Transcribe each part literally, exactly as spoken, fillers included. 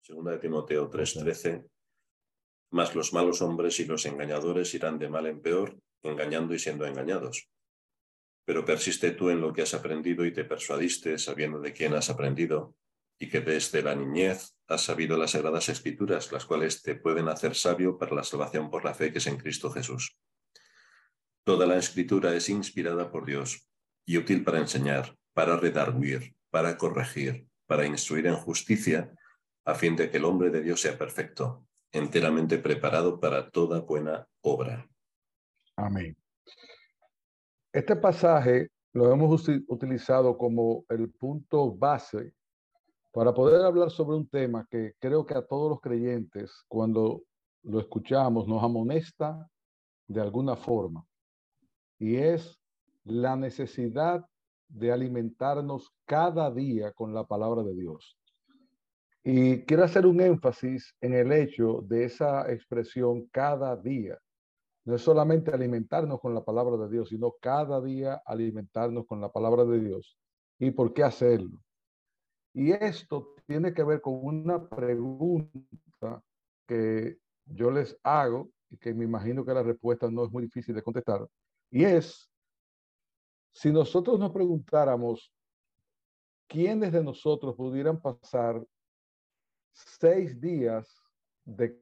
Segunda de Timoteo tres Okay. trece. Mas los malos hombres y los engañadores irán de mal en peor, engañando y siendo engañados. Pero persiste tú en lo que has aprendido y te persuadiste, sabiendo de quién has aprendido, y que desde la niñez has sabido las sagradas escrituras, las cuales te pueden hacer sabio para la salvación por la fe que es en Cristo Jesús. Toda la escritura es inspirada por Dios y útil para enseñar, para redarguir, para corregir, para instruir en justicia, a fin de que el hombre de Dios sea perfecto, enteramente preparado para toda buena obra. Amén. Este pasaje lo hemos utilizado como el punto base para poder hablar sobre un tema que creo que a todos los creyentes, cuando lo escuchamos, nos amonesta de alguna forma, y es la necesidad de alimentarnos cada día con la palabra de Dios. Y quiero hacer un énfasis en el hecho de esa expresión cada día. No es solamente alimentarnos con la palabra de Dios, sino cada día alimentarnos con la palabra de Dios. ¿Y por qué hacerlo? Y esto tiene que ver con una pregunta que yo les hago y que me imagino que la respuesta no es muy difícil de contestar. Y es, si nosotros nos preguntáramos quiénes de nosotros pudieran pasar seis días de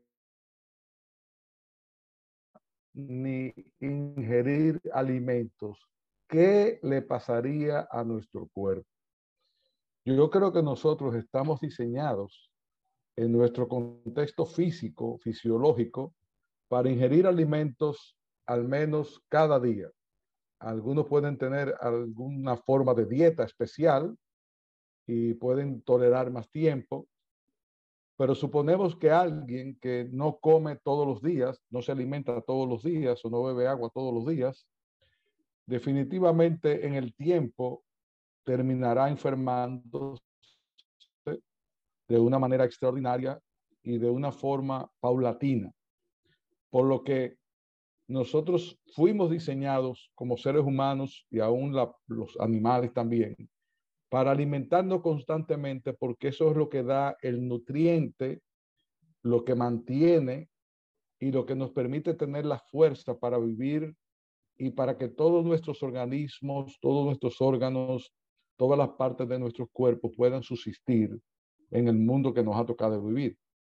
ni ingerir alimentos, ¿qué le pasaría a nuestro cuerpo? Yo creo que nosotros estamos diseñados en nuestro contexto físico, fisiológico, para ingerir alimentos al menos cada día. Algunos pueden tener alguna forma de dieta especial y pueden tolerar más tiempo, pero suponemos que alguien que no come todos los días, no se alimenta todos los días o no bebe agua todos los días, definitivamente en el tiempo terminará enfermándose de una manera extraordinaria y de una forma paulatina. Por lo que nosotros fuimos diseñados como seres humanos y aún la, los animales también para alimentarnos constantemente, porque eso es lo que da el nutriente, lo que mantiene y lo que nos permite tener la fuerza para vivir y para que todos nuestros organismos, todos nuestros órganos, todas las partes de nuestros cuerpos puedan subsistir en el mundo que nos ha tocado vivir.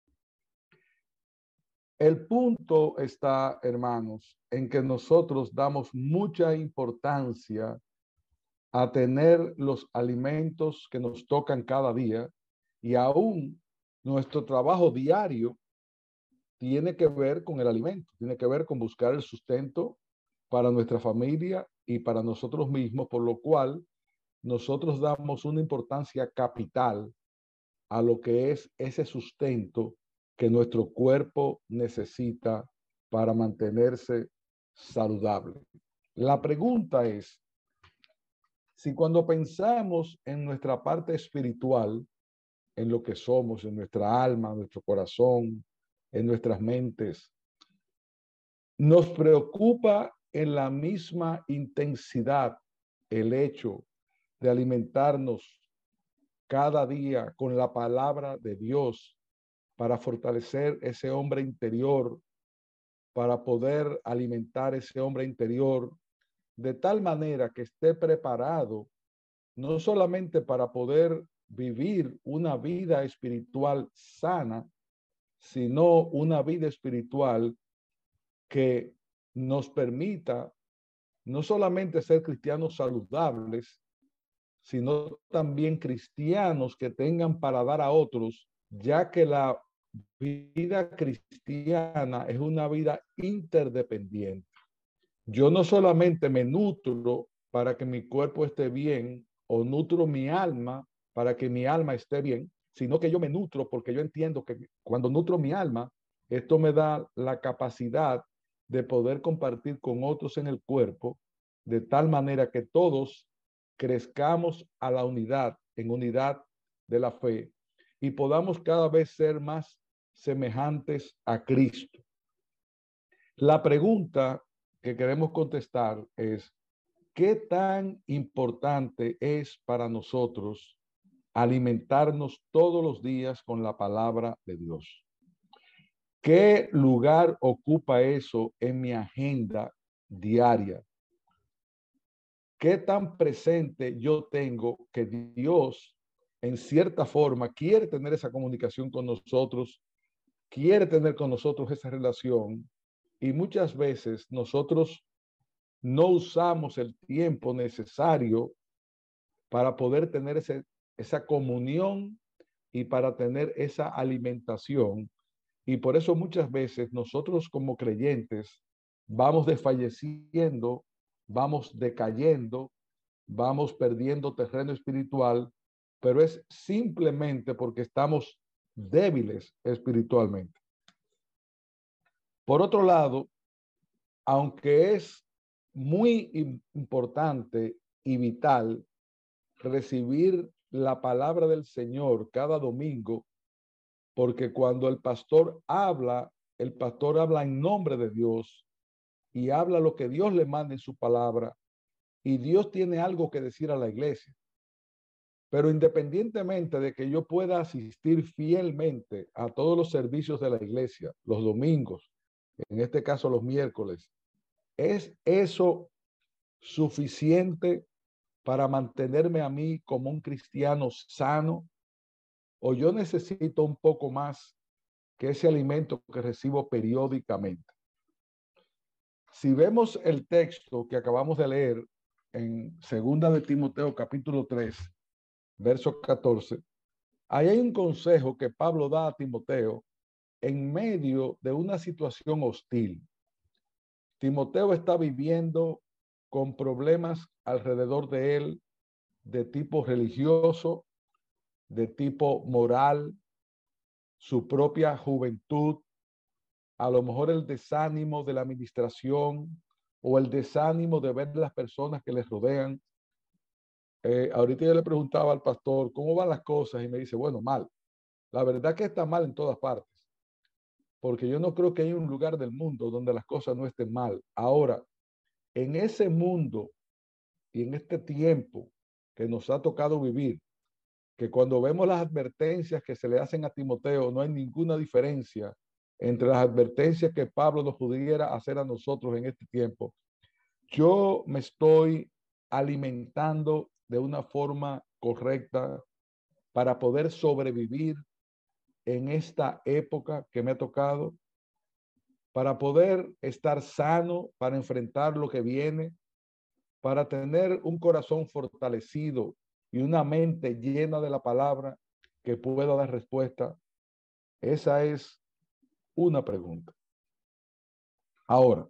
El punto está, hermanos, en que nosotros damos mucha importancia a tener los alimentos que nos tocan cada día, y aún nuestro trabajo diario tiene que ver con el alimento, tiene que ver con buscar el sustento para nuestra familia y para nosotros mismos, por lo cual nosotros damos una importancia capital a lo que es ese sustento que nuestro cuerpo necesita para mantenerse saludable. La pregunta es, si cuando pensamos en nuestra parte espiritual, en lo que somos, en nuestra alma, en nuestro corazón, en nuestras mentes, nos preocupa en la misma intensidad el hecho de alimentarnos cada día con la palabra de Dios para fortalecer ese hombre interior, para poder alimentar ese hombre interior de tal manera que esté preparado no solamente para poder vivir una vida espiritual sana, sino una vida espiritual que nos permita no solamente ser cristianos saludables, sino también cristianos que tengan para dar a otros, ya que la vida cristiana es una vida interdependiente. Yo no solamente me nutro para que mi cuerpo esté bien o nutro mi alma para que mi alma esté bien, sino que yo me nutro porque yo entiendo que cuando nutro mi alma, esto me da la capacidad de poder compartir con otros en el cuerpo, de tal manera que todos crezcamos a la unidad, en unidad de la fe, y podamos cada vez ser más semejantes a Cristo. La pregunta que queremos contestar es, ¿qué tan importante es para nosotros alimentarnos todos los días con la palabra de Dios. ¿Qué lugar ocupa eso en mi agenda diaria? ¿Qué tan presente yo tengo que Dios, en cierta forma, quiere tener esa comunicación con nosotros, quiere tener con nosotros esa relación? Y muchas veces nosotros no usamos el tiempo necesario para poder tener ese, esa comunión y para tener esa alimentación. Y por eso muchas veces nosotros como creyentes vamos desfalleciendo, vamos decayendo, vamos perdiendo terreno espiritual, pero es simplemente porque estamos débiles espiritualmente. Por otro lado, aunque es muy importante y vital recibir la palabra del Señor cada domingo, porque cuando el pastor habla, el pastor habla en nombre de Dios y habla lo que Dios le manda en su palabra, y Dios tiene algo que decir a la iglesia. Pero independientemente de que yo pueda asistir fielmente a todos los servicios de la iglesia, los domingos, en este caso los miércoles, ¿es eso suficiente para mantenerme a mí como un cristiano sano? ¿O yo necesito un poco más que ese alimento que recibo periódicamente? Si vemos el texto que acabamos de leer en segunda de Timoteo capítulo tres, verso catorce, ahí hay un consejo que Pablo da a Timoteo en medio de una situación hostil. Timoteo está viviendo con problemas alrededor de él de tipo religioso, de tipo moral, su propia juventud, a lo mejor el desánimo de la administración o el desánimo de ver las personas que les rodean. Eh, ahorita yo le preguntaba al pastor cómo van las cosas y me dice, bueno, mal. La verdad que está mal en todas partes, porque yo no creo que haya un lugar del mundo donde las cosas no estén mal. Ahora, en ese mundo y en este tiempo que nos ha tocado vivir, que cuando vemos las advertencias que se le hacen a Timoteo, no hay ninguna diferencia entre las advertencias que Pablo nos pudiera hacer a nosotros en este tiempo. Yo me estoy alimentando de una forma correcta para poder sobrevivir en esta época que me ha tocado, para poder estar sano, para enfrentar lo que viene, para tener un corazón fortalecido y una mente llena de la palabra que pueda dar respuesta. Esa es una pregunta. Ahora,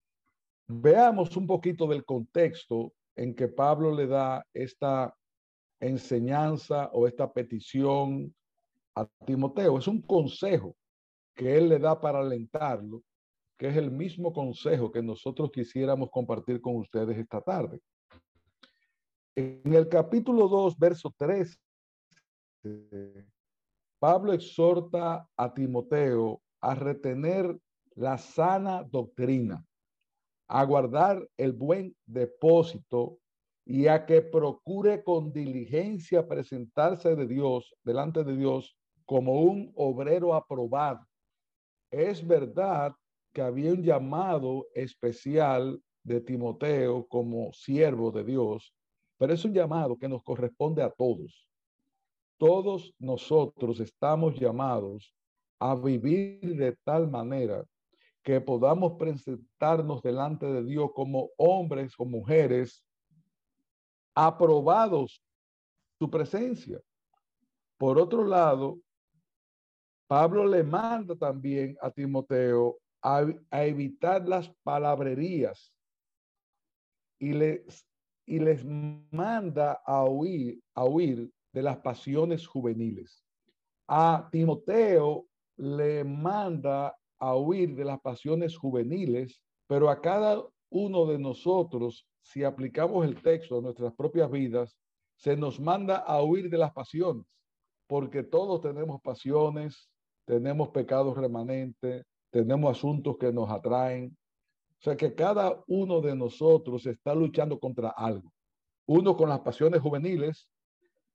veamos un poquito del contexto en que Pablo le da esta enseñanza o esta petición a Timoteo. Es un consejo que él le da para alentarlo, que es el mismo consejo que nosotros quisiéramos compartir con ustedes esta tarde. En el capítulo dos, verso tres, Pablo exhorta a Timoteo a retener la sana doctrina, a guardar el buen depósito y a que procure con diligencia presentarse de Dios, delante de Dios, como un obrero aprobado. Es verdad que había un llamado especial de Timoteo como siervo de Dios, pero es un llamado que nos corresponde a todos. Todos nosotros estamos llamados a vivir de tal manera que podamos presentarnos delante de Dios como hombres o mujeres aprobados su presencia. Por otro lado, Pablo le manda también a Timoteo a, a evitar las palabrerías y les, y les manda a huir, a huir de las pasiones juveniles. A Timoteo le manda a huir de las pasiones juveniles, pero a cada uno de nosotros, si aplicamos el texto a nuestras propias vidas, se nos manda a huir de las pasiones, porque todos tenemos pasiones, tenemos pecados remanentes, tenemos asuntos que nos atraen. O sea que cada uno de nosotros está luchando contra algo. Uno con las pasiones juveniles,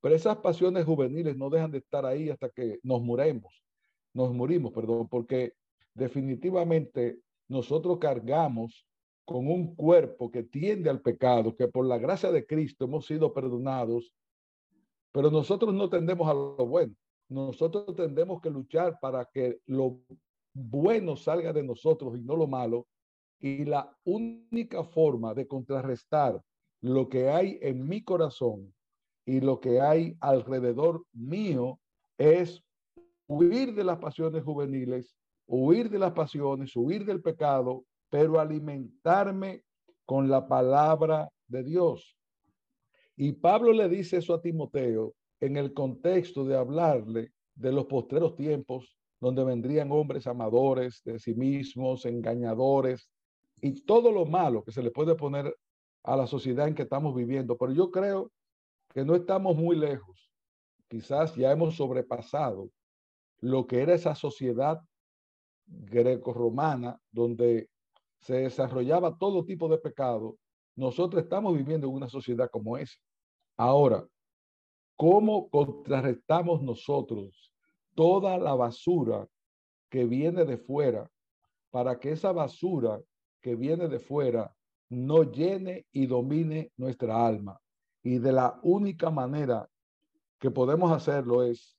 Pero esas pasiones juveniles no dejan de estar ahí hasta que nos muremos, nos morimos, perdón, porque definitivamente nosotros cargamos con un cuerpo que tiende al pecado, que por la gracia de Cristo hemos sido perdonados, pero nosotros no tendemos a lo bueno. Nosotros tendemos que luchar para que lo bueno salga de nosotros y no lo malo. Y la única forma de contrarrestar lo que hay en mi corazón y lo que hay alrededor mío es huir de las pasiones juveniles, huir de las pasiones, huir del pecado, pero alimentarme con la palabra de Dios. Y Pablo le dice eso a Timoteo en el contexto de hablarle de los postreros tiempos, donde vendrían hombres amadores de sí mismos, engañadores, y todo lo malo que se le puede poner a la sociedad en que estamos viviendo. Pero yo creo que no estamos muy lejos. Quizás ya hemos sobrepasado lo que era esa sociedad greco-romana, donde se desarrollaba todo tipo de pecado. Nosotros estamos viviendo en una sociedad como esa. Ahora, ¿cómo contrarrestamos nosotros toda la basura que viene de fuera para que esa basura que viene de fuera no llene y domine nuestra alma? Y de la única manera que podemos hacerlo es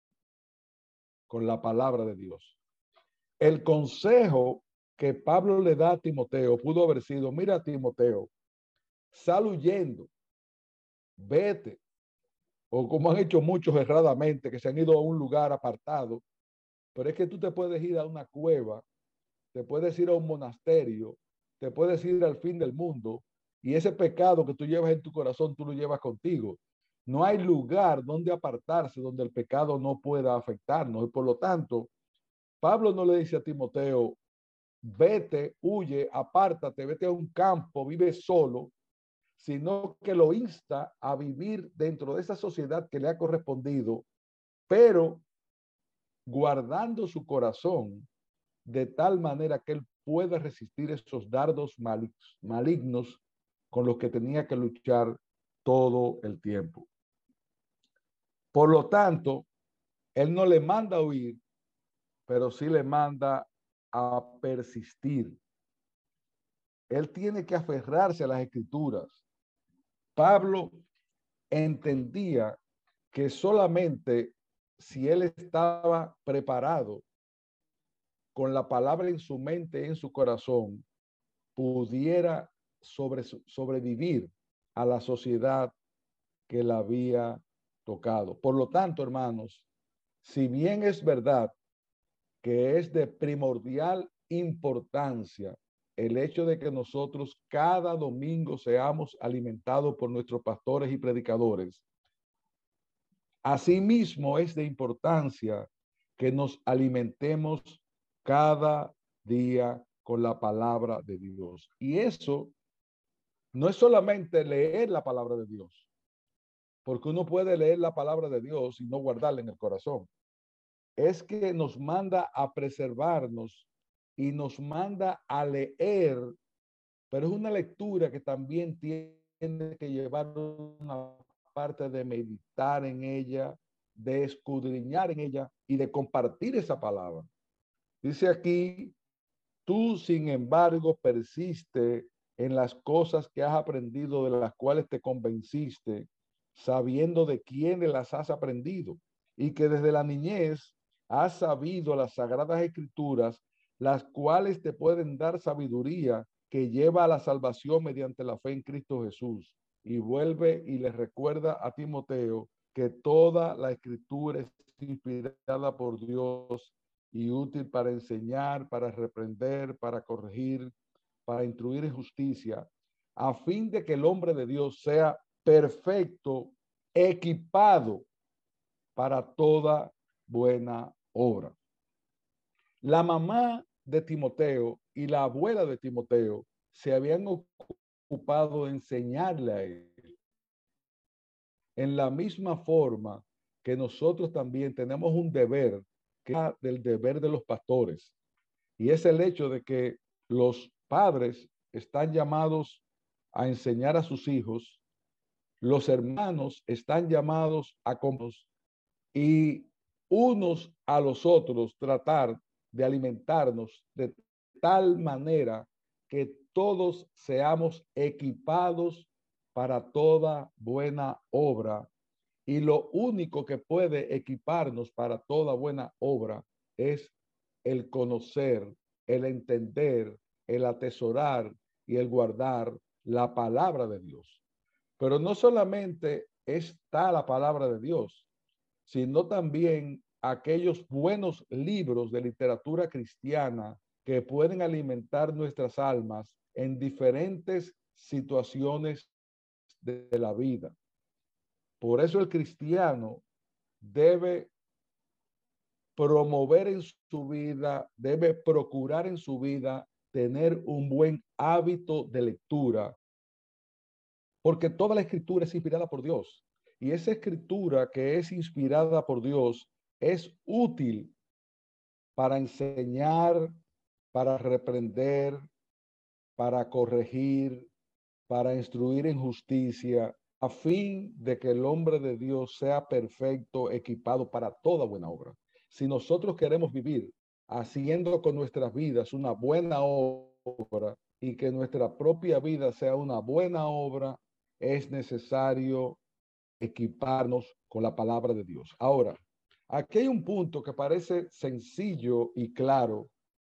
con la palabra de Dios. El consejo que Pablo le da a Timoteo pudo haber sido: mira, Timoteo, sal huyendo, vete. O como han hecho muchos erradamente, que se han ido a un lugar apartado. Pero es que tú te puedes ir a una cueva, te puedes ir a un monasterio, te puedes ir al fin del mundo, y ese pecado que tú llevas en tu corazón, tú lo llevas contigo. No hay lugar donde apartarse donde el pecado no pueda afectarnos. Y por lo tanto, Pablo no le dice a Timoteo: vete, huye, apártate, vete a un campo, vive solo, sino que lo insta a vivir dentro de esa sociedad que le ha correspondido, pero guardando su corazón de tal manera que él pueda resistir esos dardos malignos con los que tenía que luchar todo el tiempo. Por lo tanto, él no le manda a huir, pero sí le manda a persistir. Él tiene que aferrarse a las escrituras. Pablo entendía que solamente si él estaba preparado con la palabra en su mente, en su corazón, pudiera sobre, sobrevivir a la sociedad que la había tocado. Por lo tanto, hermanos, si bien es verdad que es de primordial importancia el hecho de que nosotros cada domingo seamos alimentados por nuestros pastores y predicadores, asimismo es de importancia que nos alimentemos cada día con la palabra de Dios. Y eso no es solamente leer la palabra de Dios, porque uno puede leer la palabra de Dios y no guardarla en el corazón. Es que nos manda a preservarnos y nos manda a leer, pero es una lectura que también tiene que llevar una parte de meditar en ella, de escudriñar en ella y de compartir esa palabra. Dice aquí: tú, sin embargo, persiste en las cosas que has aprendido, de las cuales te convenciste, sabiendo de quiénes las has aprendido, y que desde la niñez has sabido las sagradas escrituras, las cuales te pueden dar sabiduría que lleva a la salvación mediante la fe en Cristo Jesús. Y vuelve y le recuerda a Timoteo que toda la escritura es inspirada por Dios y útil para enseñar, para reprender, para corregir, para instruir en justicia, a fin de que el hombre de Dios sea perfecto, equipado para toda buena obra. La mamá de Timoteo y la abuela de Timoteo se habían ocupado de enseñarle a él. En la misma forma que nosotros también tenemos un deber, que es del deber de los pastores, y es el hecho de que los padres están llamados a enseñar a sus hijos Los hermanos están llamados a compartir y unos a los otros tratar de alimentarnos de tal manera que todos seamos equipados para toda buena obra. Y lo único que puede equiparnos para toda buena obra es el conocer, el entender, el atesorar y el guardar la palabra de Dios. Pero no solamente está la palabra de Dios, sino también aquellos buenos libros de literatura cristiana que pueden alimentar nuestras almas en diferentes situaciones de la vida. Por eso el cristiano debe promover en su vida, debe procurar en su vida tener un buen hábito de lectura, porque toda la escritura es inspirada por Dios. Y esa escritura que es inspirada por Dios es útil para enseñar, para reprender, para corregir, para instruir en justicia, a fin de que el hombre de Dios sea perfecto, equipado para toda buena obra. Si nosotros queremos vivir haciendo con nuestras vidas una buena obra y que nuestra propia vida sea una buena obra, es necesario equiparnos con la palabra de Dios. Ahora, aquí hay un punto que parece sencillo y claro.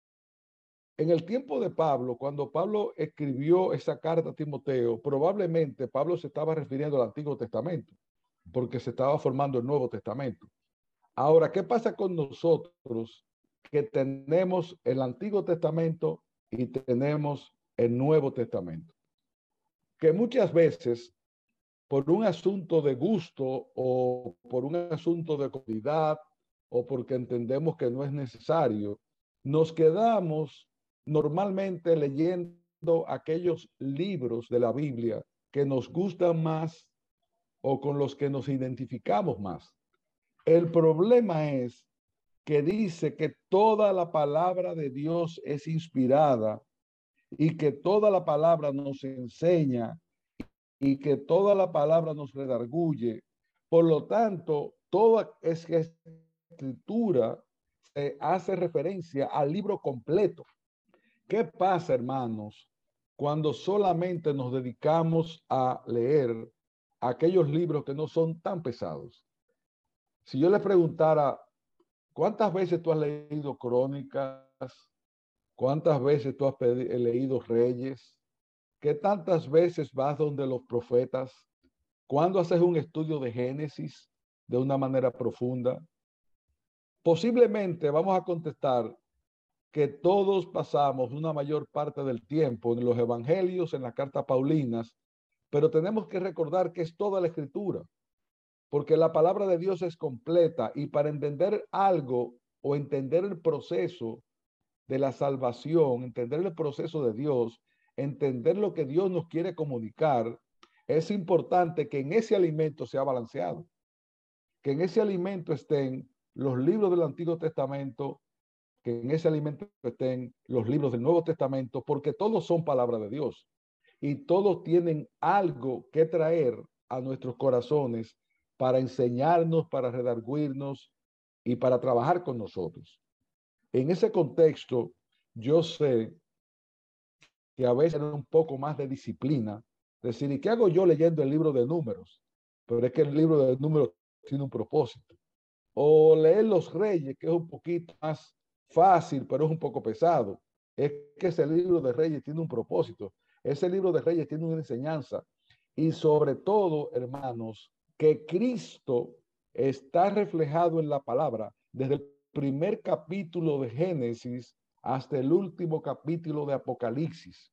En el tiempo de Pablo, cuando Pablo escribió esa carta a Timoteo, probablemente Pablo se estaba refiriendo al Antiguo Testamento, porque se estaba formando el Nuevo Testamento. Ahora, ¿qué pasa con nosotros que tenemos el Antiguo Testamento y tenemos el Nuevo Testamento? Que muchas veces, por un asunto de gusto o por un asunto de comodidad o porque entendemos que no es necesario, nos quedamos normalmente leyendo aquellos libros de la Biblia que nos gustan más o con los que nos identificamos más. El problema es que dice que toda la palabra de Dios es inspirada y que toda la palabra nos enseña y que toda la palabra nos redarguye. Por lo tanto, toda esa escritura se hace referencia al libro completo. ¿Qué pasa, hermanos, cuando solamente nos dedicamos a leer aquellos libros que no son tan pesados? Si yo le preguntara, ¿cuántas veces tú has leído Crónicas? ¿Cuántas veces tú has leído Reyes? ¿Qué tantas veces vas donde los profetas? ¿Cuándo haces un estudio de Génesis de una manera profunda? Posiblemente vamos a contestar que todos pasamos una mayor parte del tiempo en los evangelios, en las cartas paulinas, pero tenemos que recordar que es toda la escritura, porque la palabra de Dios es completa y para entender algo o entender el proceso de la salvación, entender el proceso de Dios, entender lo que Dios nos quiere comunicar, es importante que en ese alimento sea balanceado, que en ese alimento estén los libros del Antiguo Testamento, que en ese alimento estén los libros del Nuevo Testamento, porque todos son palabra de Dios y todos tienen algo que traer a nuestros corazones para enseñarnos, para redarguirnos y para trabajar con nosotros. En ese contexto, yo sé que a veces era un poco más de disciplina, decir, ¿y qué hago yo leyendo el libro de números? Pero es que el libro de números tiene un propósito. O leer los Reyes, que es un poquito más fácil, pero es un poco pesado. Es que ese libro de Reyes tiene un propósito. Ese libro de Reyes tiene una enseñanza. Y sobre todo, hermanos, que Cristo está reflejado en la palabra desde el primer capítulo de Génesis hasta el último capítulo de Apocalipsis.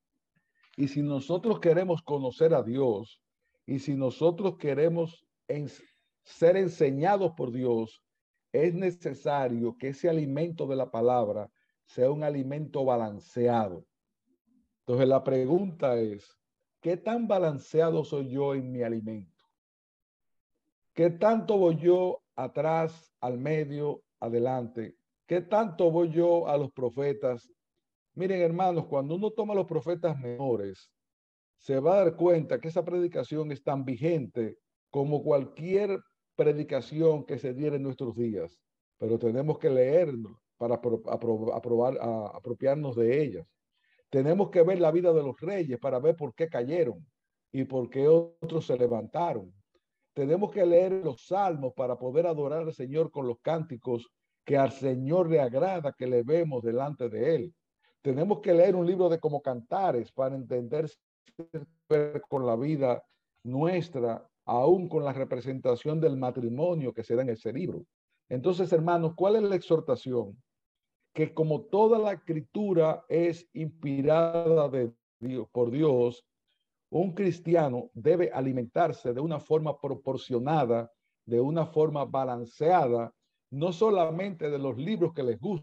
Y si nosotros queremos conocer a Dios y si nosotros queremos en, ser enseñados por Dios, es necesario que ese alimento de la palabra sea un alimento balanceado. Entonces la pregunta es, ¿qué tan balanceado soy yo en mi alimento? ¿Qué tanto voy yo atrás, al medio, adelante? ¿Qué tanto voy yo a los profetas? Miren, hermanos, cuando uno toma los profetas menores, se va a dar cuenta que esa predicación es tan vigente como cualquier predicación que se diera en nuestros días, pero tenemos que leerlo para apro apro aprobar, a, apropiarnos de ellas. Tenemos que ver la vida de los reyes para ver por qué cayeron y por qué otros se levantaron. Tenemos que leer los salmos para poder adorar al Señor con los cánticos que al Señor le agrada que le vemos delante de Él. Tenemos que leer un libro de como Cantares para entender con la vida nuestra, aún con la representación del matrimonio que se da en ese libro. Entonces, hermanos, ¿cuál es la exhortación? Que como toda la escritura es inspirada de Dios, por Dios, un cristiano debe alimentarse de una forma proporcionada, de una forma balanceada, no solamente de los libros que les gusta,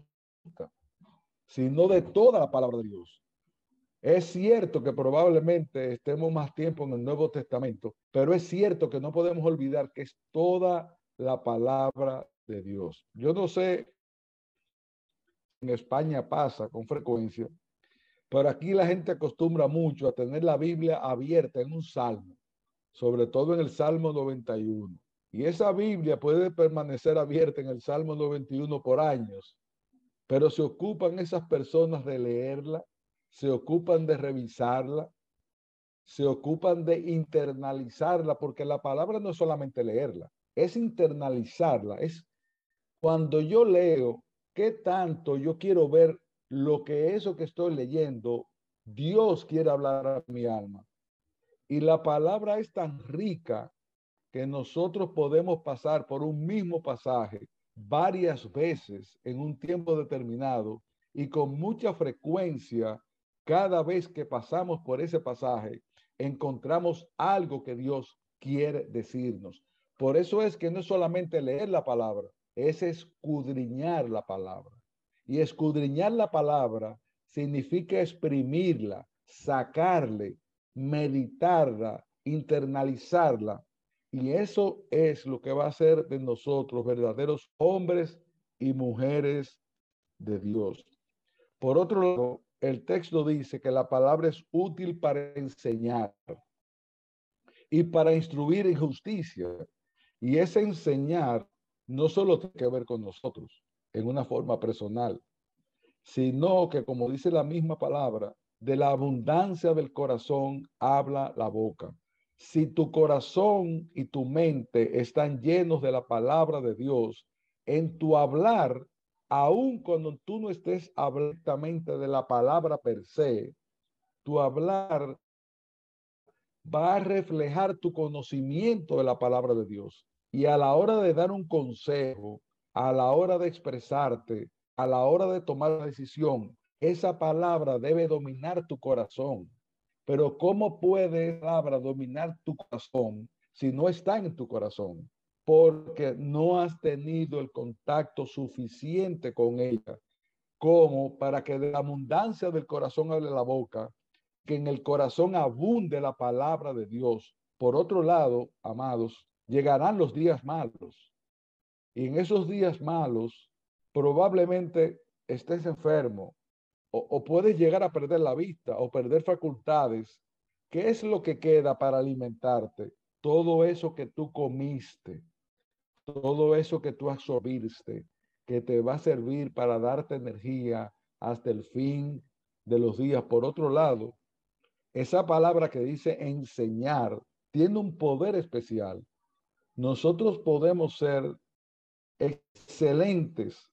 sino de toda la palabra de Dios. Es cierto que probablemente estemos más tiempo en el Nuevo Testamento, pero es cierto que no podemos olvidar que es toda la palabra de Dios. Yo no sé, en España pasa con frecuencia, pero aquí la gente acostumbra mucho a tener la Biblia abierta en un salmo, sobre todo en el Salmo noventa y uno. Y esa Biblia puede permanecer abierta en el Salmo noventa y uno por años, pero se ocupan esas personas de leerla, se ocupan de revisarla, se ocupan de internalizarla, porque la palabra no es solamente leerla, es internalizarla, es cuando yo leo, qué tanto yo quiero ver lo que eso que estoy leyendo, Dios quiere hablar a mi alma. Y la palabra es tan rica que nosotros podemos pasar por un mismo pasaje varias veces en un tiempo determinado y con mucha frecuencia, cada vez que pasamos por ese pasaje, encontramos algo que Dios quiere decirnos. Por eso es que no es solamente leer la palabra, es escudriñar la palabra. Y escudriñar la palabra significa exprimirla, sacarle, meditarla, internalizarla. Y eso es lo que va a hacer de nosotros verdaderos hombres y mujeres de Dios. Por otro lado, el texto dice que la palabra es útil para enseñar y para instruir en justicia. Y ese enseñar no solo tiene que ver con nosotros en una forma personal, sino que, como dice la misma palabra, de la abundancia del corazón habla la boca. Si tu corazón y tu mente están llenos de la palabra de Dios, en tu hablar, aun cuando tú no estés abiertamente de la palabra per se, tu hablar va a reflejar tu conocimiento de la palabra de Dios. Y a la hora de dar un consejo, a la hora de expresarte, a la hora de tomar la decisión, esa palabra debe dominar tu corazón. Pero ¿cómo puede esa palabra dominar tu corazón si no está en tu corazón? Porque no has tenido el contacto suficiente con ella como para que de la abundancia del corazón hable la boca, que en el corazón abunde la palabra de Dios. Por otro lado, amados, llegarán los días malos. Y en esos días malos, probablemente estés enfermo o, o puedes llegar a perder la vista o perder facultades. ¿Qué es lo que queda para alimentarte? Todo eso que tú comiste, todo eso que tú absorbiste, que te va a servir para darte energía hasta el fin de los días. Por otro lado, esa palabra que dice enseñar tiene un poder especial. Nosotros podemos ser excelentes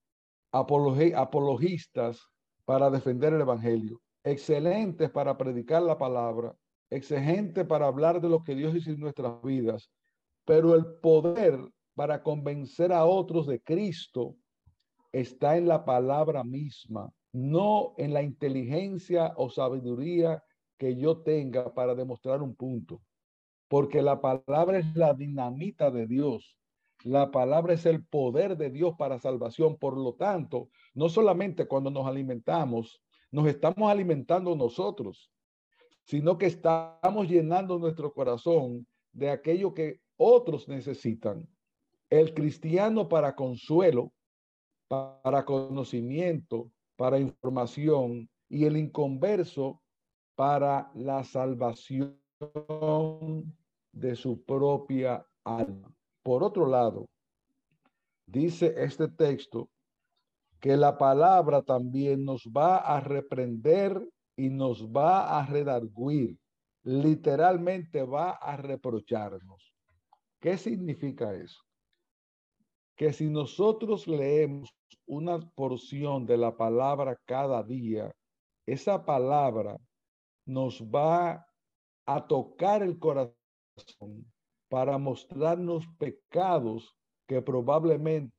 apologistas para defender el evangelio, excelentes para predicar la palabra, excelentes para hablar de lo que Dios hizo en nuestras vidas, pero el poder para convencer a otros de Cristo está en la palabra misma, no en la inteligencia o sabiduría que yo tenga para demostrar un punto, porque la palabra es la dinamita de Dios. La palabra es el poder de Dios para salvación. Por lo tanto, no solamente cuando nos alimentamos, nos estamos alimentando nosotros, sino que estamos llenando nuestro corazón de aquello que otros necesitan. El cristiano para consuelo, para conocimiento, para información, y el inconverso para la salvación de su propia alma. Por otro lado, dice este texto que la palabra también nos va a reprender y nos va a redarguir. Literalmente va a reprocharnos. ¿Qué significa eso? Que si nosotros leemos una porción de la palabra cada día, esa palabra nos va a tocar el corazón para mostrarnos pecados que probablemente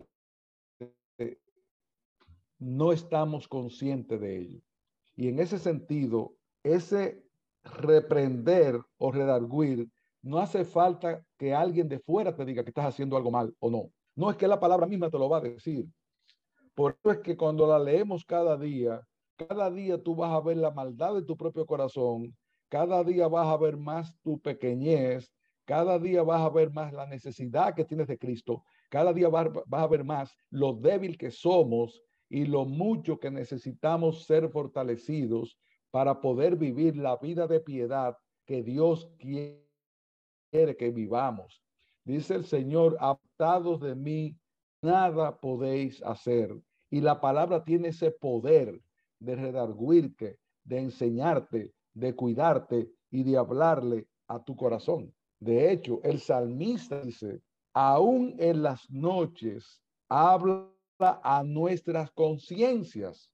no estamos conscientes de ello. Y en ese sentido, ese reprender o redarguir, no hace falta que alguien de fuera te diga que estás haciendo algo mal o no. No es que la palabra misma te lo va a decir. Por eso es que cuando la leemos cada día, cada día tú vas a ver la maldad de tu propio corazón, cada día vas a ver más tu pequeñez, cada día vas a ver más la necesidad que tienes de Cristo, cada día vas, vas a ver más lo débil que somos y lo mucho que necesitamos ser fortalecidos para poder vivir la vida de piedad que Dios quiere que vivamos. Dice el Señor, apartados de mí, nada podéis hacer. Y la palabra tiene ese poder de redarguirte, de enseñarte, de cuidarte y de hablarle a tu corazón. De hecho, el salmista dice, aún en las noches habla a nuestras conciencias.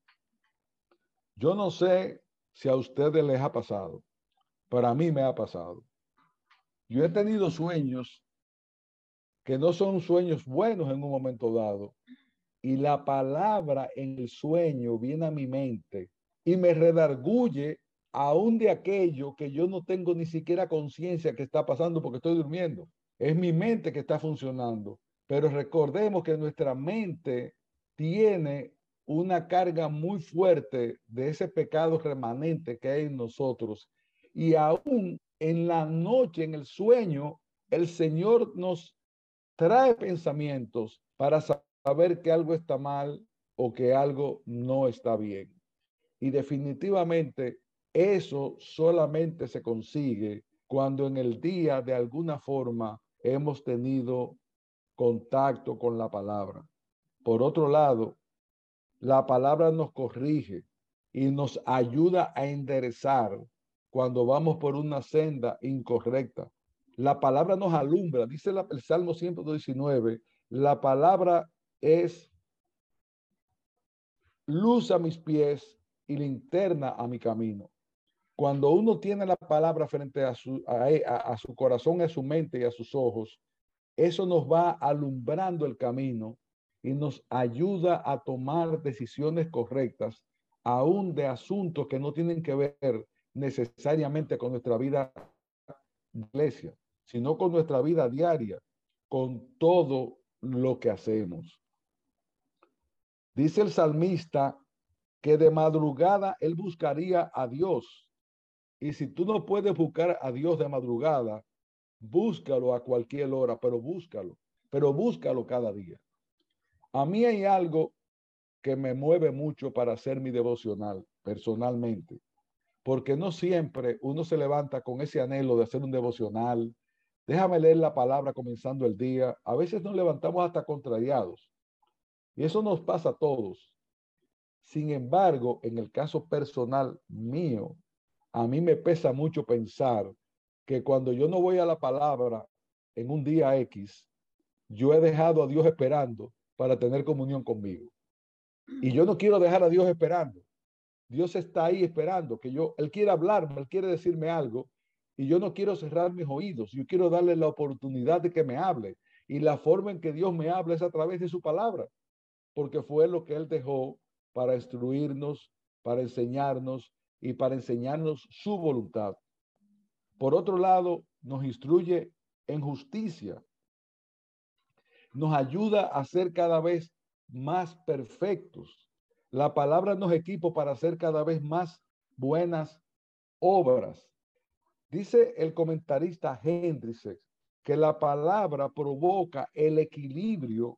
Yo no sé si a ustedes les ha pasado, pero a mí me ha pasado. Yo he tenido sueños que no son sueños buenos en un momento dado, y la palabra en el sueño viene a mi mente y me redarguye aún de aquello que yo no tengo ni siquiera conciencia que está pasando porque estoy durmiendo. Es mi mente que está funcionando. Pero recordemos que nuestra mente tiene una carga muy fuerte de ese pecado remanente que hay en nosotros. Y aún en la noche, en el sueño, el Señor nos trae pensamientos para saber que algo está mal o que algo no está bien. Y definitivamente eso solamente se consigue cuando en el día de alguna forma hemos tenido contacto con la palabra. Por otro lado, la palabra nos corrige y nos ayuda a enderezar cuando vamos por una senda incorrecta. La palabra nos alumbra, dice la, el Salmo ciento diecinueve, la palabra es luz a mis pies y linterna a mi camino. Cuando uno tiene la palabra frente a su, a, a, a su corazón, a su mente y a sus ojos, eso nos va alumbrando el camino y nos ayuda a tomar decisiones correctas, aún de asuntos que no tienen que ver necesariamente con nuestra vida de iglesia, sino con nuestra vida diaria, con todo lo que hacemos. Dice el salmista que de madrugada él buscaría a Dios. Y si tú no puedes buscar a Dios de madrugada, búscalo a cualquier hora, pero búscalo, pero búscalo cada día. A mí hay algo que me mueve mucho para hacer mi devocional personalmente, porque no siempre uno se levanta con ese anhelo de hacer un devocional. Déjame leer la palabra comenzando el día. A veces nos levantamos hasta contrariados y eso nos pasa a todos. Sin embargo, en el caso personal mío, a mí me pesa mucho pensar que cuando yo no voy a la palabra en un día X, yo he dejado a Dios esperando para tener comunión conmigo. Y yo no quiero dejar a Dios esperando. Dios está ahí esperando que yo, Él quiere hablarme, Él quiere decirme algo y yo no quiero cerrar mis oídos. Yo quiero darle la oportunidad de que me hable. Y la forma en que Dios me habla es a través de su palabra, porque fue lo que Él dejó para instruirnos, para enseñarnos y para enseñarnos su voluntad. Por otro lado, nos instruye en justicia. Nos ayuda a ser cada vez más perfectos. La palabra nos equipa para hacer cada vez más buenas obras. Dice el comentarista Hendricks que la palabra provoca el equilibrio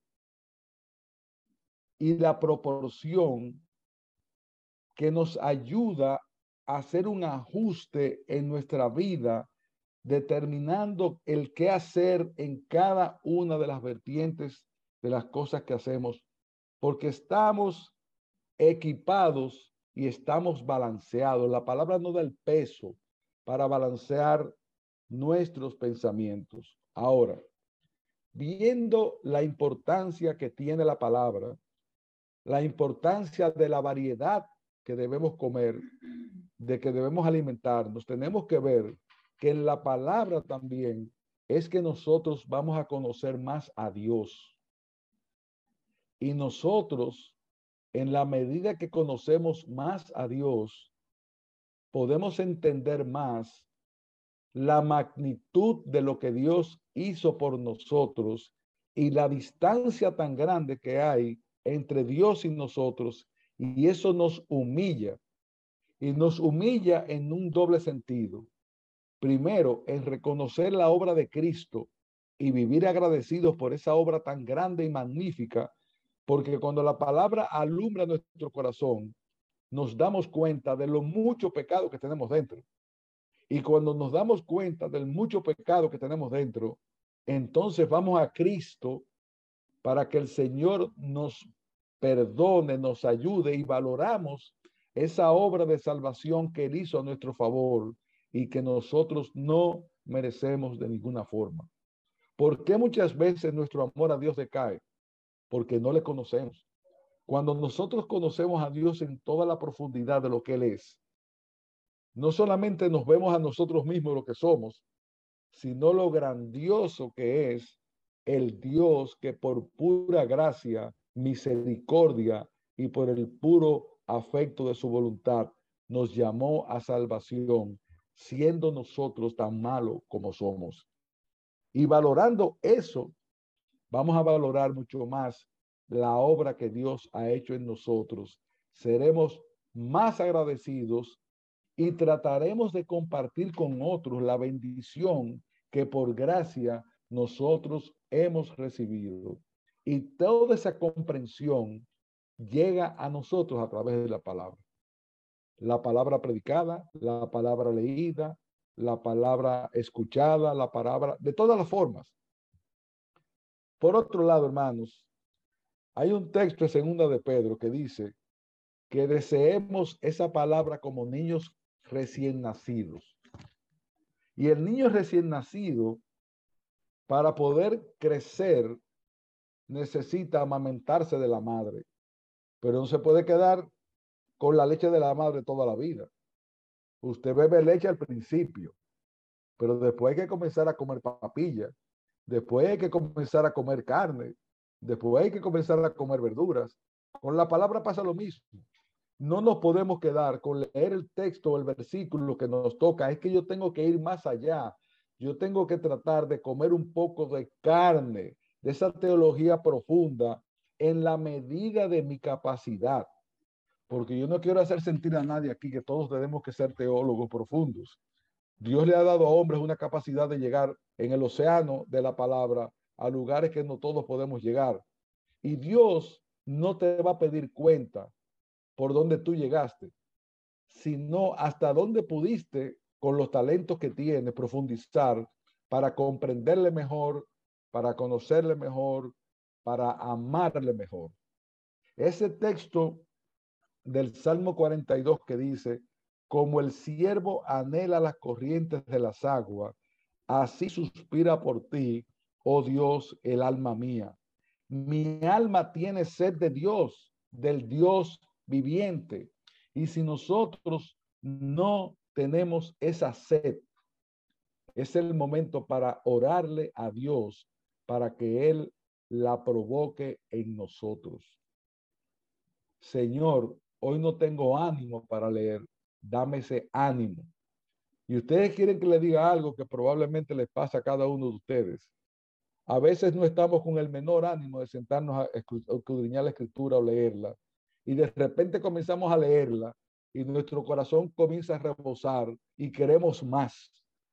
y la proporción que nos ayuda hacer un ajuste en nuestra vida, determinando el qué hacer en cada una de las vertientes de las cosas que hacemos, porque estamos equipados y estamos balanceados. La palabra no da el peso para balancear nuestros pensamientos. Ahora, viendo la importancia que tiene la palabra, la importancia de la variedad que debemos comer, de que debemos alimentarnos, tenemos que ver que en la palabra también es que nosotros vamos a conocer más a Dios. Y nosotros, en la medida que conocemos más a Dios, podemos entender más la magnitud de lo que Dios hizo por nosotros y la distancia tan grande que hay entre Dios y nosotros, y eso nos humilla, y nos humilla en un doble sentido. Primero, en reconocer la obra de Cristo y vivir agradecidos por esa obra tan grande y magnífica, porque cuando la palabra alumbra nuestro corazón, nos damos cuenta de lo mucho pecado que tenemos dentro. Y cuando nos damos cuenta del mucho pecado que tenemos dentro, entonces vamos a Cristo para que el Señor nos perdone, nos ayude y valoramos esa obra de salvación que Él hizo a nuestro favor y que nosotros no merecemos de ninguna forma. ¿Por qué muchas veces nuestro amor a Dios decae? Porque no le conocemos. Cuando nosotros conocemos a Dios en toda la profundidad de lo que Él es, no solamente nos vemos a nosotros mismos lo que somos, sino lo grandioso que es el Dios que por pura gracia, misericordia y por el puro afecto de su voluntad nos llamó a salvación, siendo nosotros tan malos como somos. Y valorando eso, vamos a valorar mucho más la obra que Dios ha hecho en nosotros. Seremos más agradecidos y trataremos de compartir con otros la bendición que por gracia nosotros hemos recibido. Y toda esa comprensión llega a nosotros a través de la palabra. La palabra predicada, la palabra leída, la palabra escuchada, la palabra de todas las formas. Por otro lado, hermanos, hay un texto en segunda de Pedro que dice que deseemos esa palabra como niños recién nacidos. Y el niño recién nacido, para poder crecer, necesita amamentarse de la madre, pero no se puede quedar con la leche de la madre toda la vida. Usted bebe leche al principio, pero después hay que comenzar a comer papilla, después hay que comenzar a comer carne, después hay que comenzar a comer verduras. Con la palabra pasa lo mismo. No nos podemos quedar con leer el texto o el versículo que nos toca. Es que yo tengo que ir más allá. Yo tengo que tratar de comer un poco de carne, de esa teología profunda, en la medida de mi capacidad. Porque yo no quiero hacer sentir a nadie aquí que todos tenemos que ser teólogos profundos. Dios le ha dado a hombres una capacidad de llegar en el océano de la palabra a lugares que no todos podemos llegar. Y Dios no te va a pedir cuenta por dónde tú llegaste, sino hasta dónde pudiste con los talentos que tienes profundizar para comprenderle mejor, para conocerle mejor, para amarle mejor. Ese texto del Salmo cuarenta y dos que dice, como el siervo anhela las corrientes de las aguas, así suspira por ti, oh Dios, el alma mía. Mi alma tiene sed de Dios, del Dios viviente. Y si nosotros no tenemos esa sed, es el momento para orarle a Dios para que Él la provoque en nosotros. Señor, hoy no tengo ánimo para leer, dame ese ánimo. Y ustedes quieren que le diga algo que probablemente les pasa a cada uno de ustedes. A veces no estamos con el menor ánimo de sentarnos a escudriñar la escritura o leerla. Y de repente comenzamos a leerla y nuestro corazón comienza a rebosar y queremos más.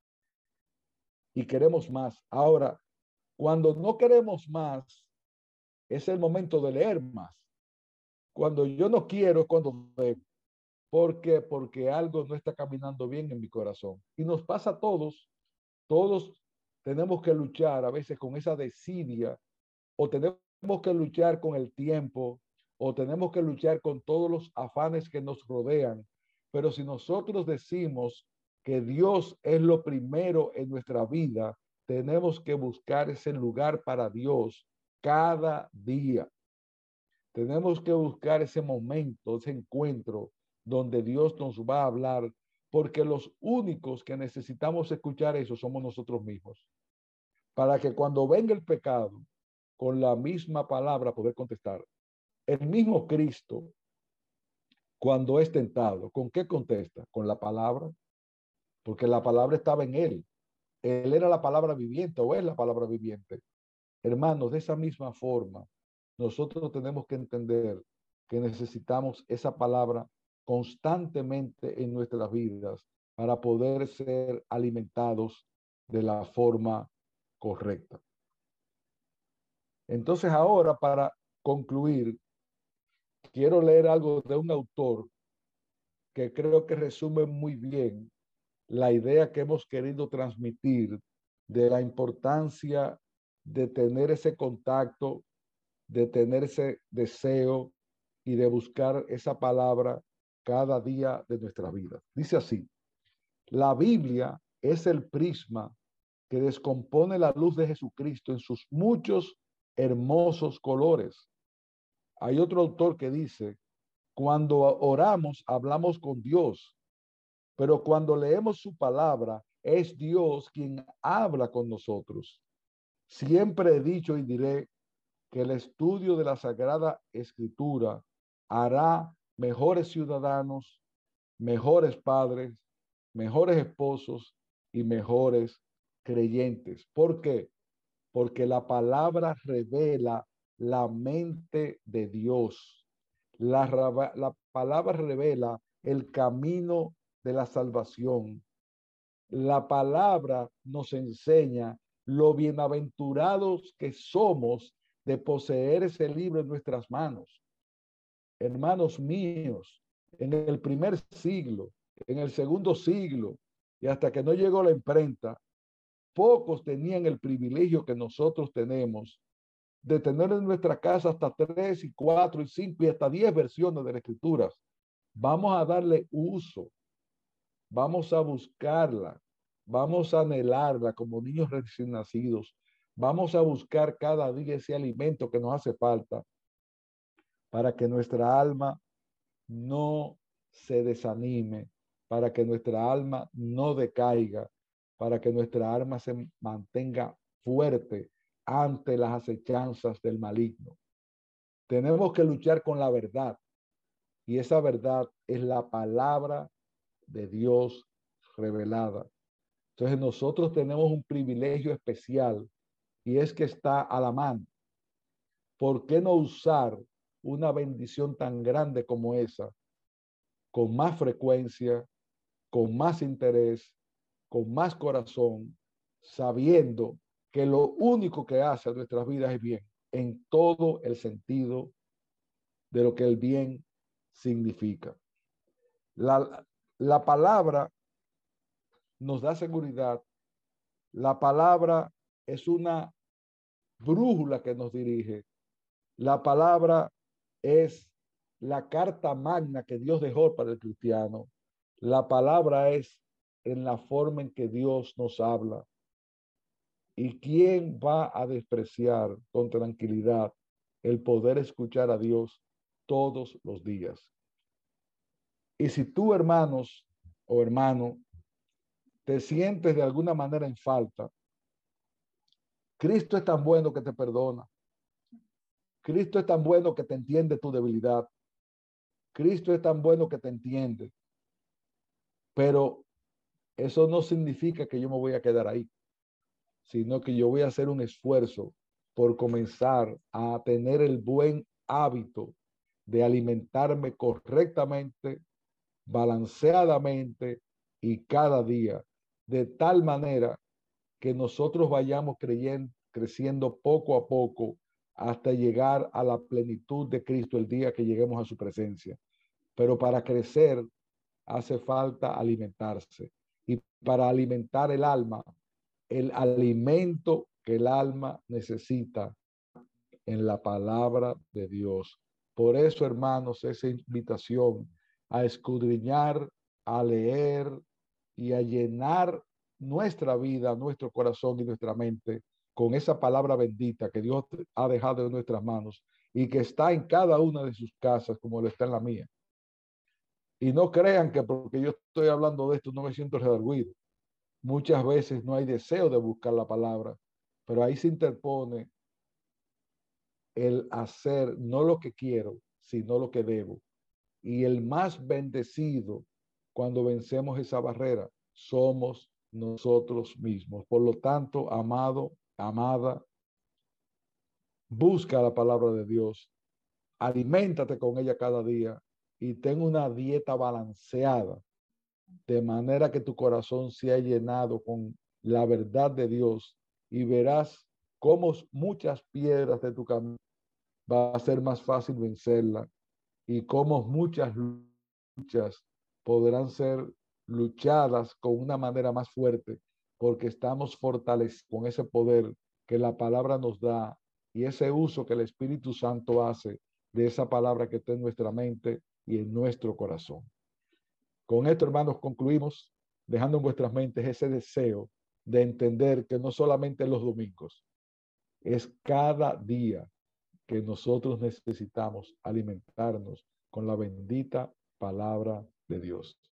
Y queremos más. Ahora, cuando no queremos más, es el momento de leer más. Cuando yo no quiero es cuando debo. ¿Por qué? Porque algo no está caminando bien en mi corazón. Y nos pasa a todos. Todos tenemos que luchar a veces con esa desidia, o tenemos que luchar con el tiempo, o tenemos que luchar con todos los afanes que nos rodean. Pero si nosotros decimos que Dios es lo primero en nuestra vida, tenemos que buscar ese lugar para Dios cada día. Tenemos que buscar ese momento, ese encuentro donde Dios nos va a hablar, porque los únicos que necesitamos escuchar eso somos nosotros mismos, para que cuando venga el pecado, con la misma palabra poder contestar. El mismo Cristo, cuando es tentado, ¿con qué contesta? Con la palabra, porque la palabra estaba en él. Él era la palabra viviente o es la palabra viviente. Hermanos, de esa misma forma, nosotros tenemos que entender que necesitamos esa palabra constantemente en nuestras vidas para poder ser alimentados de la forma correcta. Entonces ahora, para concluir, quiero leer algo de un autor que creo que resume muy bien la idea que hemos querido transmitir de la importancia de tener ese contacto, de tener ese deseo y de buscar esa palabra cada día de nuestra vida. Dice así: la Biblia es el prisma que descompone la luz de Jesucristo en sus muchos hermosos colores. Hay otro autor que dice: cuando oramos, hablamos con Dios, pero cuando leemos su palabra, es Dios quien habla con nosotros. Siempre he dicho y diré que el estudio de la Sagrada Escritura hará mejores ciudadanos, mejores padres, mejores esposos y mejores creyentes. ¿Por qué? Porque la palabra revela la mente de Dios. La, la palabra revela el camino de la salvación. La palabra nos enseña lo bienaventurados que somos de poseer ese libro en nuestras manos. Hermanos míos, en el primer siglo, en el segundo siglo, y hasta que no llegó la imprenta, pocos tenían el privilegio que nosotros tenemos de tener en nuestra casa hasta tres y cuatro y cinco y hasta diez versiones de las escrituras. Vamos a darle uso, vamos a buscarla, vamos a anhelarla como niños recién nacidos, vamos a buscar cada día ese alimento que nos hace falta para que nuestra alma no se desanime, para que nuestra alma no decaiga, para que nuestra alma se mantenga fuerte ante las acechanzas del maligno. Tenemos que luchar con la verdad, y esa verdad es la palabra de Dios revelada. Entonces nosotros tenemos un privilegio especial, y es que está a la mano. ¿Por qué no usar una bendición tan grande como esa con más frecuencia, con más interés, con más corazón, sabiendo que lo único que hace a nuestras vidas es bien, en todo el sentido de lo que el bien significa? La, la palabra nos da seguridad. La palabra es una brújula que nos dirige. La palabra es la carta magna que Dios dejó para el cristiano. La palabra es en la forma en que Dios nos habla. ¿Y quién va a despreciar con tranquilidad el poder escuchar a Dios todos los días? Y si tú, hermanos o hermano, te sientes de alguna manera en falta, Cristo es tan bueno que te perdona. Cristo es tan bueno que te entiende tu debilidad. Cristo es tan bueno que te entiende. Pero eso no significa que yo me voy a quedar ahí, sino que yo voy a hacer un esfuerzo por comenzar a tener el buen hábito de alimentarme correctamente, balanceadamente y cada día, de tal manera que nosotros vayamos creyendo, creciendo poco a poco hasta llegar a la plenitud de Cristo el día que lleguemos a su presencia. Pero para crecer hace falta alimentarse. Y para alimentar el alma, el alimento que el alma necesita en la palabra de Dios. Por eso, hermanos, esa invitación a escudriñar, a leer y a llenar nuestra vida, nuestro corazón y nuestra mente con esa palabra bendita que Dios ha dejado en nuestras manos y que está en cada una de sus casas como lo está en la mía. Y no crean que porque yo estoy hablando de esto no me siento redarguido. Muchas veces no hay deseo de buscar la palabra, pero ahí se interpone el hacer no lo que quiero, sino lo que debo. Y el más bendecido cuando vencemos esa barrera somos nosotros mismos. Por lo tanto, amado, amada, busca la palabra de Dios, aliméntate con ella cada día y ten una dieta balanceada, de manera que tu corazón sea llenado con la verdad de Dios y verás cómo muchas piedras de tu camino va a ser más fácil vencerla y cómo muchas luchas podrán ser luchadas con una manera más fuerte porque estamos fortalecidos con ese poder que la palabra nos da y ese uso que el Espíritu Santo hace de esa palabra que está en nuestra mente y en nuestro corazón. Con esto, hermanos, concluimos dejando en vuestras mentes ese deseo de entender que no solamente los domingos, es cada día que nosotros necesitamos alimentarnos con la bendita palabra de Dios.